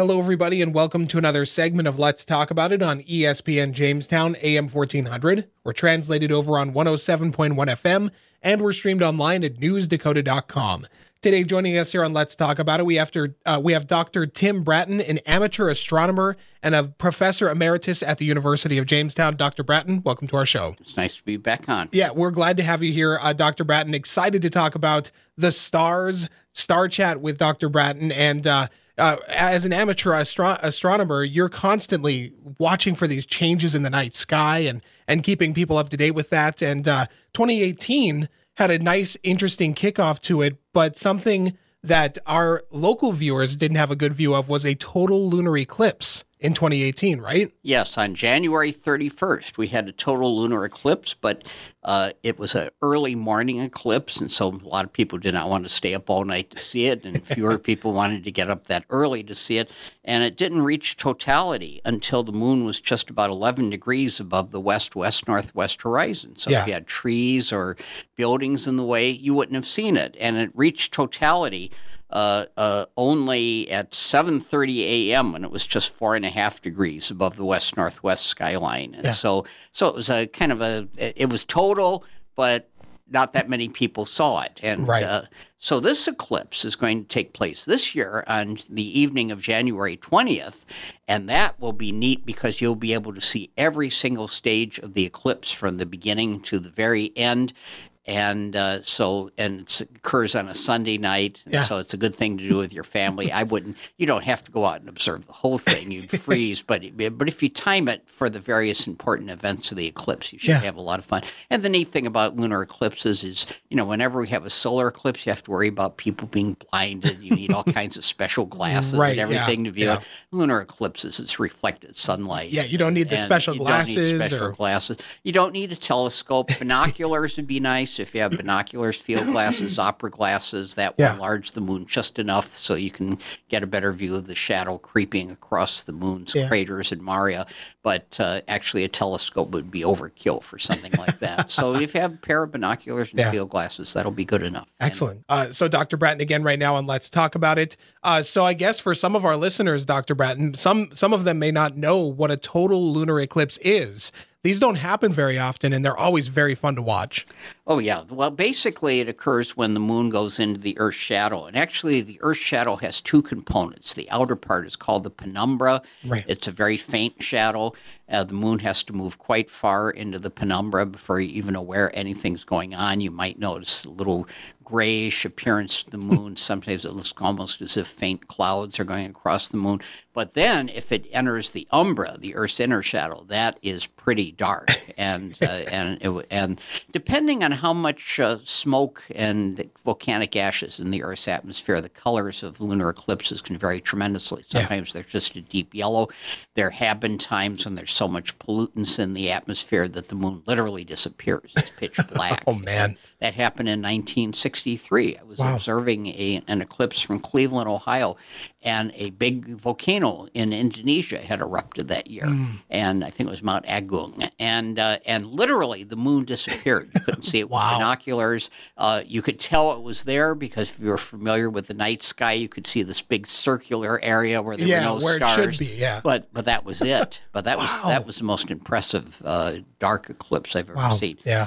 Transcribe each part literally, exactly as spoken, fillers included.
Hello, everybody, and welcome to another segment of Let's Talk About It on E S P N Jamestown, A M fourteen hundred. We're translated over on one oh seven point one F M, and we're streamed online at news dakota dot com. Today, joining us here on Let's Talk About It, we have, to, uh, we have Doctor Tim Bratton, an amateur astronomer and a professor emeritus at the University of Jamestown. Doctor Bratton, welcome to our show. It's nice to be back on. Yeah, we're glad to have you here, uh, Doctor Bratton. Excited to talk about the stars, Star Chat with Doctor Bratton, and uh, uh, as an amateur astro- astronomer, you're constantly watching for these changes in the night sky and and keeping people up to date with that. And uh, twenty eighteen had a nice, interesting kickoff to it, but something that our local viewers didn't have a good view of was a total lunar eclipse in twenty eighteen, right? Yes, on January thirty-first, we had a total lunar eclipse, but uh, it was an early morning eclipse, and so a lot of people did not want to stay up all night to see it, and fewer people wanted to get up that early to see it, and it didn't reach totality until the moon was just about eleven degrees above the west-west-northwest horizon. So Yeah. if you had trees or buildings in the way, you wouldn't have seen it, and it reached totality Uh, uh, only at seven thirty a.m. when it was just four and a half degrees above the west-northwest skyline. And Yeah. so so it was a kind of a, it was total, but not that many people saw it. And Right. uh, so this eclipse is going to take place this year on the evening of January twentieth, and that will be neat because you'll be able to see every single stage of the eclipse from the beginning to the very end. And uh, so, and it occurs on a Sunday night, and Yeah. so it's a good thing to do with your family. I wouldn't, you don't have to go out and observe the whole thing; you'd freeze. But but if you time it for the various important events of the eclipse, you should Yeah. have a lot of fun. And the neat thing about lunar eclipses is, you know, whenever we have a solar eclipse, you have to worry about people being blinded. You need all kinds of special glasses Right, and everything yeah, to view yeah. it. Lunar eclipses, it's reflected sunlight. Yeah, you don't need the And special you glasses Don't need special or- glasses. You don't need a telescope. Binoculars would be nice if you have binoculars, field glasses, opera glasses. That will Yeah. enlarge the moon just enough so you can get a better view of the shadow creeping across the moon's Yeah. craters in Maria. But uh, actually, a telescope would be overkill for something like that. So if you have a pair of binoculars and Yeah. field glasses, that'll be good enough. And Excellent. Uh, so Doctor Bratton again right now on Let's Talk About It. Uh, so I guess for some of our listeners, Doctor Bratton, some some of them may not know what a total lunar eclipse is. These don't happen very often, and they're always very fun to watch. Oh, yeah. Well, basically, it occurs when the moon goes into the Earth's shadow. And actually, the Earth's shadow has two components. The outer part is called the penumbra. Right. It's a very faint shadow. Uh, the moon has to move quite far into the penumbra before you're even aware anything's going on. You might notice a little grayish appearance to the moon. Sometimes it looks almost as if faint clouds are going across the moon. But then if it enters the umbra, the Earth's inner shadow, that is pretty dark. And uh, and it, and depending on how much uh, smoke and volcanic ashes in the Earth's atmosphere, the colors of lunar eclipses can vary tremendously. Sometimes they're just a deep yellow. There have been times when there's so much pollutants in the atmosphere that the moon literally disappears. It's pitch black. Oh, man. That happened in nineteen sixty-three. I was Wow. observing a, an eclipse from Cleveland, Ohio, and a big volcano in Indonesia had erupted that year. Mm. And I think it was Mount Agung. And uh, and literally the moon disappeared. You couldn't see it with Wow. binoculars. Uh, you could tell it was there because if you were familiar with the night sky, you could see this big circular area where there Yeah, were no where it stars. should be, yeah. But but that was it. But that was Wow. that was the most impressive uh, dark eclipse I've ever Wow. seen. Yeah.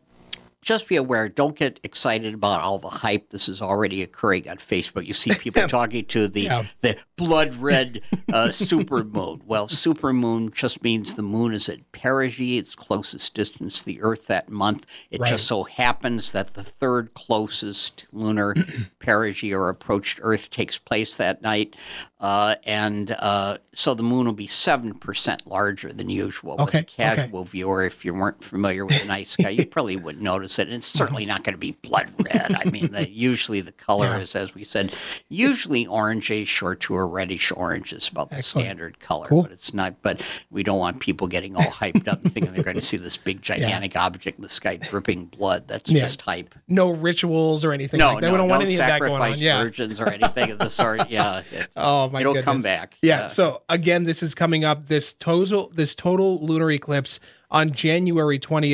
Just be aware, don't get excited about all the hype. This is already occurring on Facebook. You see people talking to the, Yeah. the blood red uh, supermoon. Well, supermoon just means the moon is at perigee, its closest distance to the Earth that month. It Right. just so happens that the third closest lunar perigee or approach to Earth takes place that night. Uh, and uh, so the moon will be seven percent larger than usual. Okay, With a casual viewer, if you weren't familiar with the night sky, you probably wouldn't notice it. And it's certainly not going to be blood red. I mean, the, usually the color Yeah. is, as we said, usually orangish or to a reddish orange is about the Excellent. standard color. Cool. But it's not. But we don't want people getting all hyped up and thinking they're going to see this big, gigantic object in the sky dripping blood. That's Yeah. just hype. No rituals or anything No, like that. no, we don't want don't any of that going on. sacrifice Yeah. virgins or anything of the sort. Yeah. It, Oh my it'll goodness. come back. Yeah. So again, this is coming up this total this total lunar eclipse on January twentieth.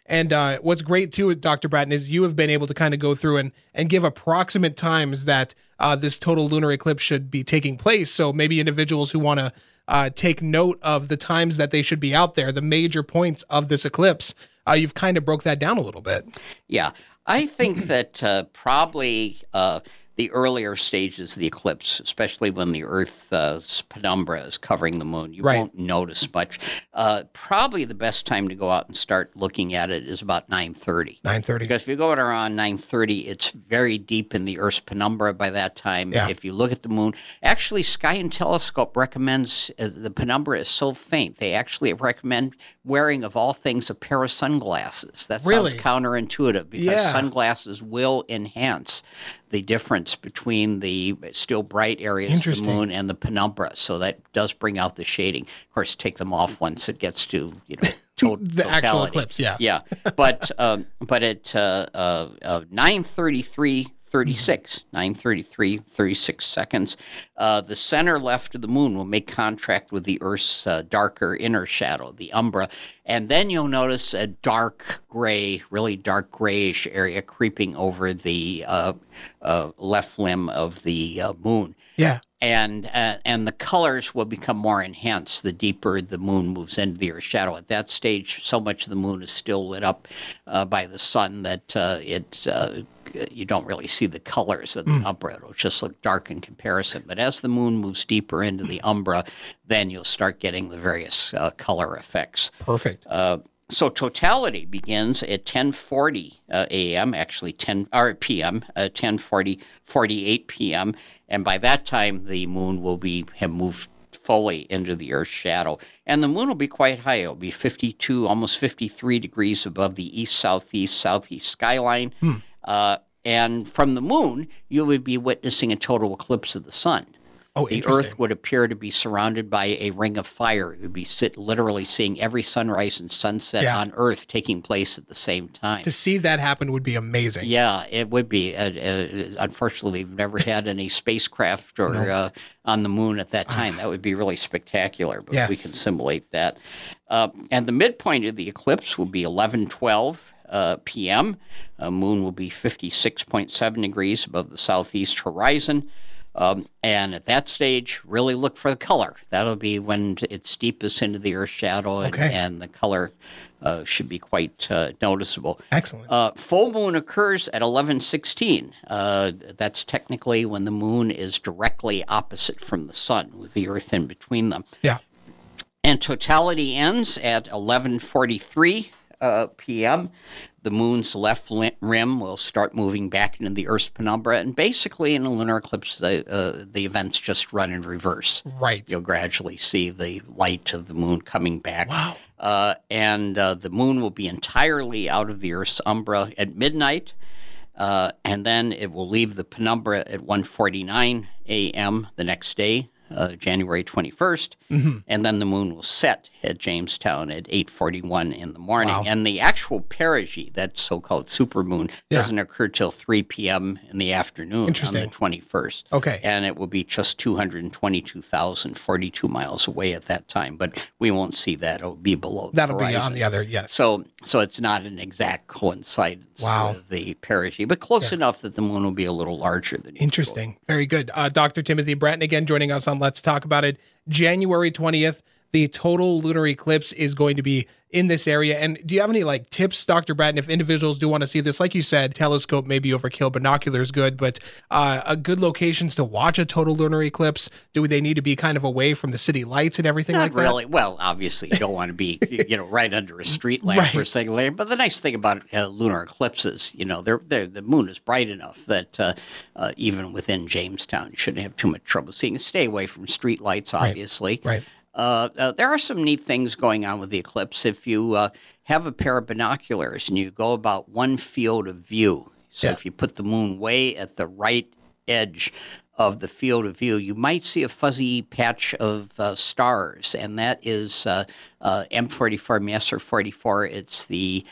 And uh, what's great too, Doctor Bratton, is you have been able to kind of go through and, and give approximate times that uh, this total lunar eclipse should be taking place. So maybe individuals who want to uh, take note of the times that they should be out there, the major points of this eclipse, uh, you've kind of broke that down a little bit. Yeah, I think that uh, probably uh, the earlier stages of the eclipse, especially when the Earth's uh, penumbra is covering the moon, you Right. won't notice much. Uh, probably the best time to go out and start looking at it is about nine thirty. nine thirty. Because if you go at around nine thirty, it's very deep in the Earth's penumbra by that time. Yeah. If you look at the moon, actually, Sky and Telescope recommends uh, the penumbra is so faint, they actually recommend wearing, of all things, a pair of sunglasses. That Really? sounds counterintuitive because Yeah. sunglasses will enhance the difference between the still bright areas of the Interesting. moon and the penumbra. So that does bring out the shading. Of course, take them off once it gets to, you know, to- The actual totality. eclipse, yeah. Yeah, but um, but at uh, uh, uh, nine thirty-three thirty-six, nine thirty-three thirty-six seconds, uh, the center left of the moon will make contact with the Earth's uh, darker inner shadow, the umbra, and then you'll notice a dark gray, really dark grayish area creeping over the uh, uh, left limb of the uh, moon. Yeah. And uh, and the colors will become more enhanced the deeper the moon moves into the Earth's shadow. At that stage, so much of the moon is still lit up uh, by the sun that uh, it uh, you don't really see the colors of the Mm. umbra. It'll just look dark in comparison. But as the moon moves deeper into the umbra, then you'll start getting the various uh, color effects. Perfect. Uh, so totality begins at ten forty uh, a m, actually ten or p m, uh, ten forty, forty-eight p m, and by that time the moon will be have moved fully into the Earth's shadow, and the moon will be quite high. It'll be fifty-two, almost fifty-three degrees above the east, southeast, southeast skyline, uh, and from the moon you would be witnessing a total eclipse of the sun. Oh, The interesting. Earth would appear to be surrounded by a ring of fire. You would be sit, literally seeing every sunrise and sunset Yeah. on Earth taking place at the same time. To see that happen would be amazing. Yeah, it would be. Uh, uh, unfortunately, we've never had any spacecraft or uh, on the moon at that time. That would be really spectacular, but we Yes. can simulate that. Uh, and the midpoint of the eclipse will be eleven twelve uh, p m. Uh, moon will be fifty-six point seven degrees above the southeast horizon. Um, and at that stage, really look for the color. That'll be when it's deepest into the Earth's shadow, and, Okay. and the color uh, should be quite uh, noticeable. Excellent. Uh, full moon occurs at eleven sixteen. Uh, that's technically when the moon is directly opposite from the sun, with the Earth in between them. yeah. And totality ends at eleven forty-three uh, p m. The moon's left li- rim will start moving back into the Earth's penumbra, and basically in a lunar eclipse, the, uh, the events just run in reverse. Right. You'll gradually see the light of the moon coming back. Wow. Uh, and uh, the moon will be entirely out of the Earth's umbra at midnight, uh, and then it will leave the penumbra at one forty-nine a m the next day, uh, January twenty-first, Mm-hmm. and then the moon will set at Jamestown at eight forty-one in the morning. Wow. And the actual perigee, that so-called supermoon, Yeah. doesn't occur till three p m in the afternoon on Interesting. the twenty-first. Okay. And it will be just two hundred twenty-two thousand forty-two miles away at that time, but we won't see that. It'll be below the That'll be horizon. on the other, yes. So, so it's not an exact coincidence Wow. with the perigee, but close enough that the moon will be a little larger than usual. Interesting. Very good. Uh, Doctor Timothy Bratton again joining us on Let's Talk About It. January twentieth, the total lunar eclipse is going to be in this area. And do you have any like tips, Doctor Bratton, if individuals do want to see this? Like you said, telescope may be overkill, binoculars good, but uh, a good locations to watch a total lunar eclipse? Do they need to be kind of away from the city lights and everything Not like that? really. Well, obviously, you don't want to be, you know, right under a street lamp Right. or something like that. But the nice thing about uh, lunar eclipses, you know, they're, they're, the moon is bright enough that uh, uh, even within Jamestown, you shouldn't have too much trouble seeing. Stay away from street lights, obviously. Right. Uh, uh, there are some neat things going on with the eclipse. If you uh, have a pair of binoculars and you go about one field of view, so Yeah. if you put the moon way at the right edge of the field of view, you might see a fuzzy patch of uh, stars, and that is uh, uh, M forty-four, Messier forty-four. It's the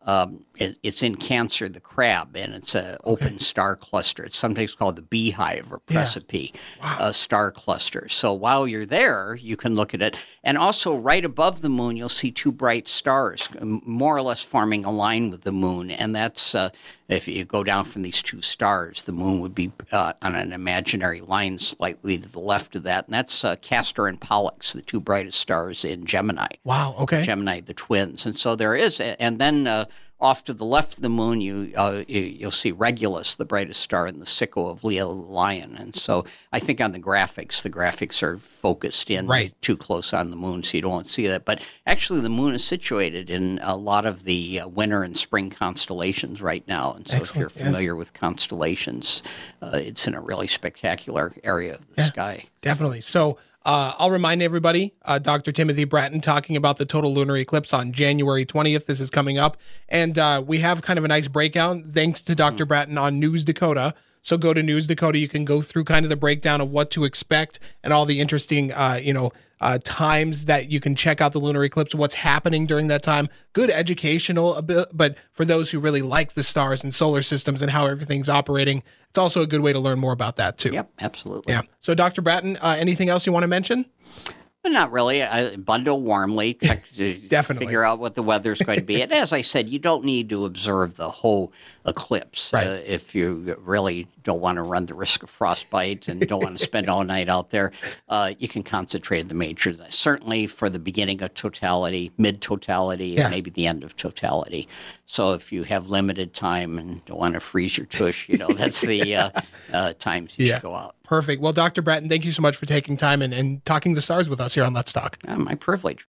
Um, it, it's in Cancer, the crab, and it's an open Okay. star cluster. It's sometimes called the beehive or Yeah. precipice uh, star cluster. So while you're there, you can look at it. And also right above the moon, you'll see two bright stars, m- more or less forming a line with the moon. And that's, uh, if you go down from these two stars, the moon would be uh, on an imaginary line slightly to the left of that. And that's uh, Castor and Pollux, the two brightest stars in Gemini. Wow. Okay. Gemini, the twins. And so there is, and then uh, off to the left of the moon, you, uh, you you'll see Regulus, the brightest star in the Sicko of Leo the Lion. And so I think on the graphics, the graphics are focused in Right. too close on the moon, so you don't see that. But actually, the moon is situated in a lot of the uh, winter and spring constellations right now. And so Excellent, if you're yeah. familiar with constellations, uh, it's in a really spectacular area of the Yeah. sky. Definitely. So uh, I'll remind everybody, uh, Doctor Timothy Bratton talking about the total lunar eclipse on January twentieth. This is coming up. And uh, we have kind of a nice breakdown thanks to Doctor Mm. Bratton on News Dakota. So go to News Dakota. You can go through kind of the breakdown of what to expect and all the interesting, uh, you know, uh, times that you can check out the lunar eclipse, what's happening during that time. Good educational, a bit, but for those who really like the stars and solar systems and how everything's operating, it's also a good way to learn more about that too. Yep, absolutely. Yeah. So, Doctor Bratton, uh, anything else you want to mention? But not really. I bundle warmly, check to Definitely. figure out what the weather's going to be. And as I said, you don't need to observe the whole eclipse Right. uh, if you really don't want to run the risk of frostbite and don't want to spend all night out there. Uh, you can concentrate on the majors. Certainly for the beginning of totality, mid-totality, Yeah. and maybe the end of totality. So if you have limited time and don't want to freeze your tush, you know, that's the uh, uh, times you Yeah. should go out. Perfect. Well, Doctor Bratton, thank you so much for taking time and, and talking the stars with us here on Let's Talk. Uh, my privilege.